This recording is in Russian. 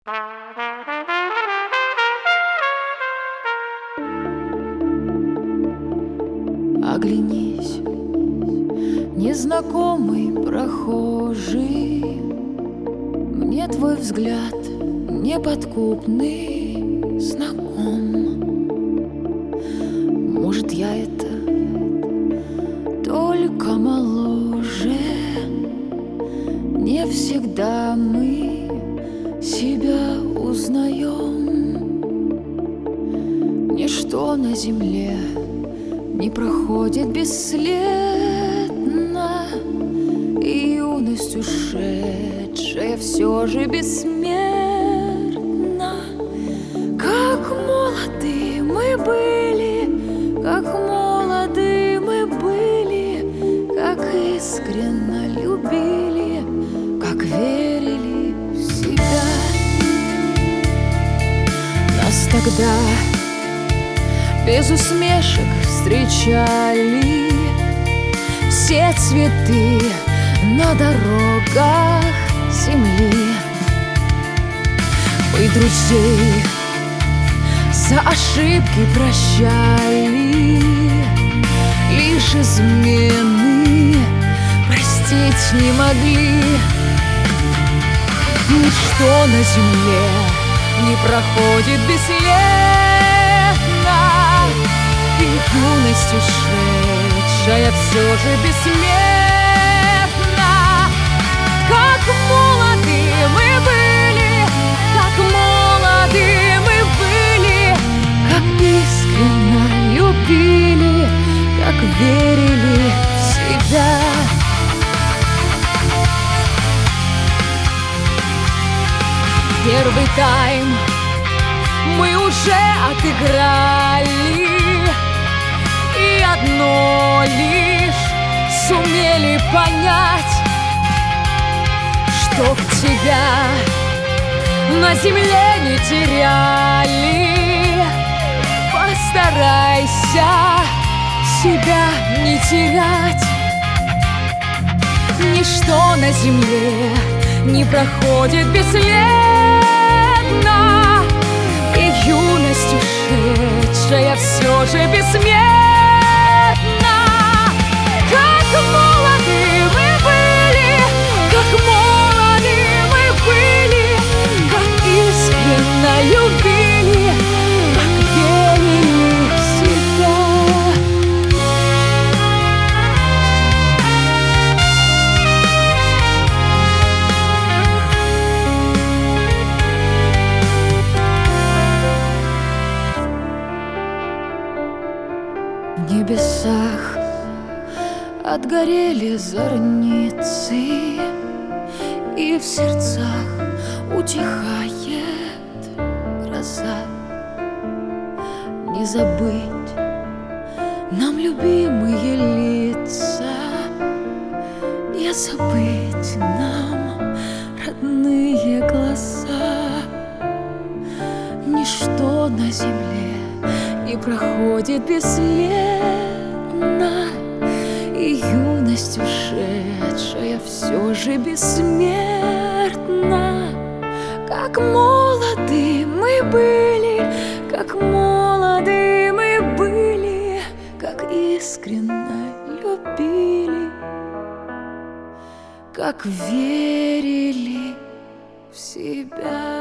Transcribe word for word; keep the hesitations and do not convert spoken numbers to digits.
Оглянись, незнакомый прохожий, мне твой взгляд неподкупный знаком. Может, я это только моложе, не всегда мы себя узнаем. Ничто на земле не проходит бесследно, и юность ушедшая все же бессмертна. Как молоды мы были, как молоды мы были, как искренно любили, как верили в себя. Нас тогда без усмешек встречали все цветы на дорогах земли. Мы друзей за ошибки прощали, лишь измены простить не могли. Ничто на земле не проходит бесследно, и юность ушедшая все же бессмертна. Как молоды мы были, как молоды мы были, как искренно любили, как верили в себя. Первый тайм мы уже отыграли, и одно лишь сумели понять, чтоб тебя на земле не теряли. Постарайся себя не терять. Ничто на земле не проходит бесследно, и юность ушедшая все же бессмертна. Как молоды мы были, как молоды мы были, как искренно любили, как верили в себя. В небесах отгорели зорницы, и в сердцах утихает гроза. Не забыть нам любимые лица, не забыть нам родные глаза. Ничто на земле не проходит бесследно, и юность ушедшая все же бессмертна. Как молоды мы были, как молоды мы были, как искренно любили, как верили в себя.